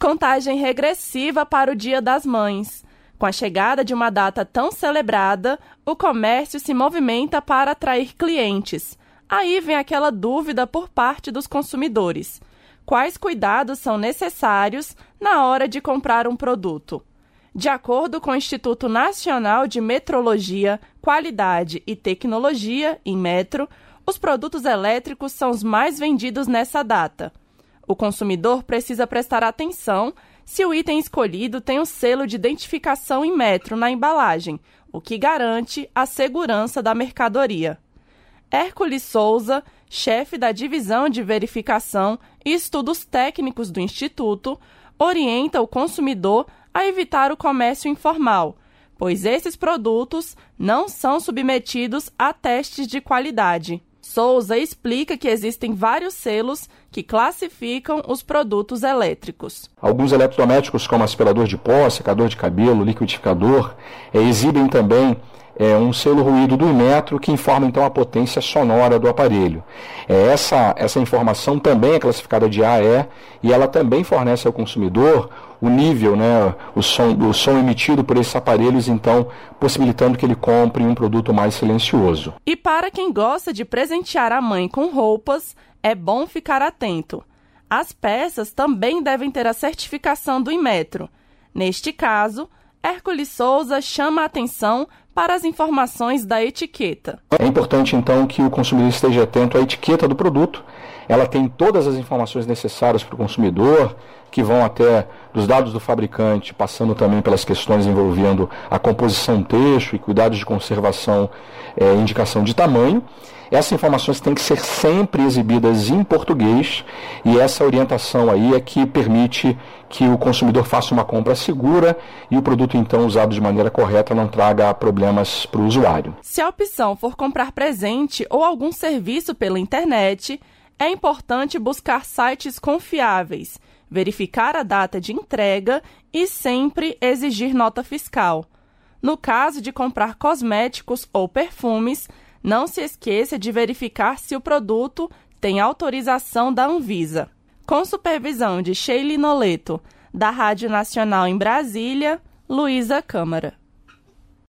Contagem regressiva para o Dia das Mães. Com a chegada de uma data tão celebrada, o comércio se movimenta para atrair clientes. Aí vem aquela dúvida por parte dos consumidores. Quais cuidados são necessários na hora de comprar um produto? De acordo com o Instituto Nacional de Metrologia, Qualidade e Tecnologia, Inmetro, os produtos elétricos são os mais vendidos nessa data. O consumidor precisa prestar atenção se o item escolhido tem um selo de identificação Inmetro na embalagem, o que garante a segurança da mercadoria. Hércules Souza, chefe da Divisão de Verificação e Estudos Técnicos do Instituto, orienta o consumidor a evitar o comércio informal, pois esses produtos não são submetidos a testes de qualidade. Souza explica que existem vários selos que classificam os produtos elétricos. Alguns eletrodomésticos, como aspirador de pó, secador de cabelo, liquidificador, exibem também um selo ruído do Inmetro que informa então a potência sonora do aparelho. Essa informação também é classificada de A a E e ela também fornece ao consumidor o nível, o som emitido por esses aparelhos, então possibilitando que ele compre um produto mais silencioso. E para quem gosta de presentear a mãe com roupas, é bom ficar atento. As peças também devem ter a certificação do Inmetro. Neste caso, Hércules Souza chama a atenção para as informações da etiqueta. É importante, então, que o consumidor esteja atento à etiqueta do produto. Ela tem todas as informações necessárias para o consumidor, que vão até dos dados do fabricante, passando também pelas questões envolvendo a composição texto e cuidados de conservação, indicação de tamanho. Essas informações têm que ser sempre exibidas em português e essa orientação aí é que permite que o consumidor faça uma compra segura e o produto então usado de maneira correta não traga problemas para o usuário. Se a opção for comprar presente ou algum serviço pela internet, é importante buscar sites confiáveis, verificar a data de entrega e sempre exigir nota fiscal. No caso de comprar cosméticos ou perfumes, não se esqueça de verificar se o produto tem autorização da Anvisa. Com supervisão de Sheila Noleto, da Rádio Nacional em Brasília, Luísa Câmara.